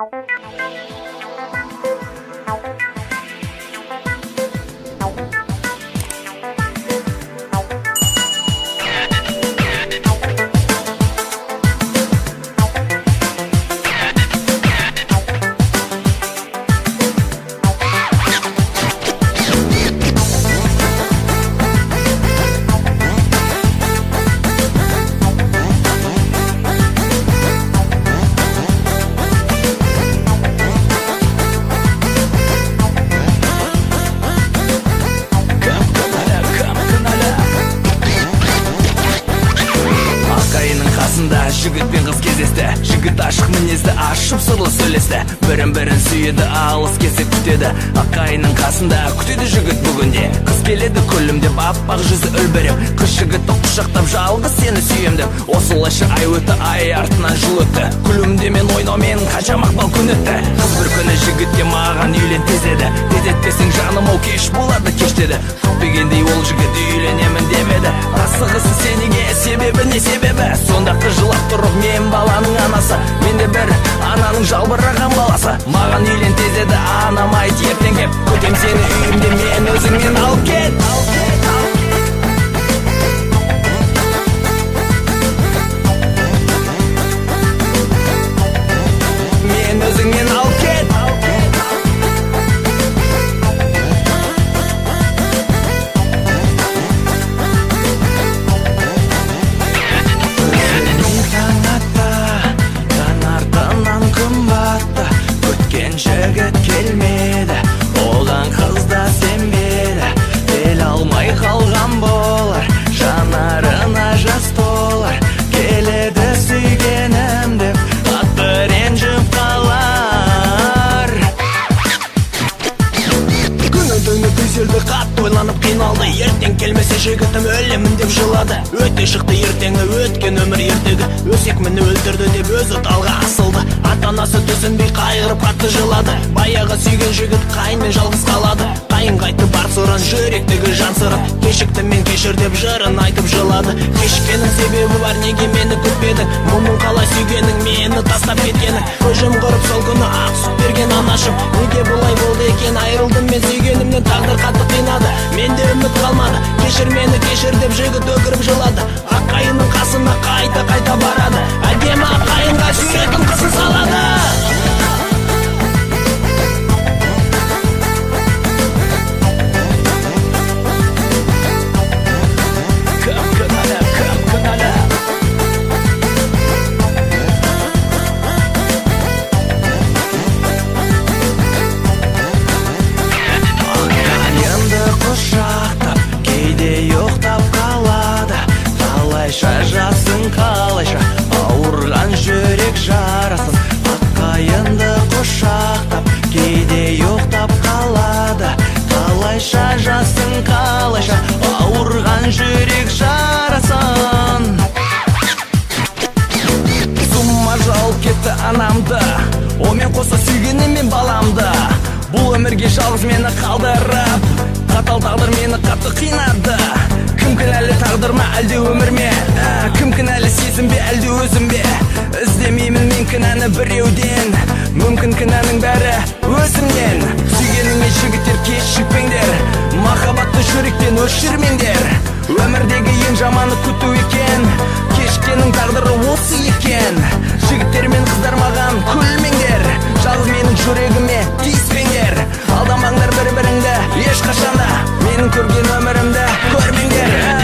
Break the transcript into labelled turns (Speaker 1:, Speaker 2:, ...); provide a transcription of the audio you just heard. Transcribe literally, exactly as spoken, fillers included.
Speaker 1: Жігітпен қыз кездесті, жігіт ашық мінезді, ашып сырлы сөйлесті, бірін-бірін сүйеді, алыс кесіп күтеді. Аққайының қасында күтеді жігіт бүгінде, қыз келеді күлімдеп, аппақ жүзі үлбіреп, қыз жігітті құшақтап, жалғыз сені сүйем деп. Осылайша ай өтті, ай артынан жыл өтті, күлімдемен ойнаумен қанша мақпал күн өтті. Қыз бір күні жігітке маған үйлен тез деді, тез етпесең жаным ау кеш болады кеш деді. Күтпегендей ол жігіт үйленемін демеді. Асығысы сенеге, себебі не себебі? Сонда қыз жылап тұрып, мен баланың анасы, мен де бір ананың жалбыраған баласы. Маған үйлен тез деді, анам айт ертең кеп, көтем сені үйімде, мен өзіңнен алып кет. Мен өзіңнен алып кет. Жігіт келмеді, оған қыз да сенбеді, бел алмай қалған болар, жанарына жас толар, келеді сүйгенім деп, қатты ренжіп қалар. Күні түні күйзелді, қатты ойланып қиналды, ертең келмесе жігітім өлемін деп жылады. Өте шықты ертеңі, өткен өмір ертегі, өсек мені өлтірді деп өзі талға асылды. Ата-анасы түсінбей қайғырып қатты жылады, баяғы сүйген жігіт қайынмен жалғыз қалады. Қайын қайтты бар сұран, жүректегі жан сырын, кешікті мен кешір деп жырын айтып жылады. Кешіккенің себебі бар, неге мені күтпедің, мұның қалай сүйгенің, мені тастап кеткенің. Көзім құрып сол күні ақ сүт берген анашым, неге бұлай болды екен, айырылдым мен сүйгенімнен, тағдыр қатты қинады, менде үміт қалмады. Кешір мені кешір деп жігіт өкіріп жылады. Аққайының қасына қайта қайта барады, әдемі аққайынға сүйетін қызын салады. Жасың қалайша, ауырған жүрек жарасын, аққайынды құшақтап, кейде ұйықтап қалады. Қалайша жасың қалайша, ауырған жүрек жарасын. Сұмма жалып кетті анамды, омен қоса сүйгенім мен баламды. Бұл өмірге жалғыз мені қалдырып, қатал тағдыр мені қатты қинады. Кім кінәлі тағдыр ма, әлде өмір ме? Кім кінәлі сезім бе, әлде өзім бе? Іздемеймін мен кінәні біреуден, мүмкін кінәнің бәрі өзімнен. Сүйгеніңе жігіттер кешікпеңдер, махаббатты жүректен өшірмеңдер. Өмірдегі ең жаманы күту екен, кешіккенің тағдыры осы екен. Жігіттер мен қыздар маған күлмеңдер, жалғыз менің жүрегіме тиіспеңдер. Алдамаңдар бір-біріңді ешқашанда, менің көрген өмірімді көрмеңдер.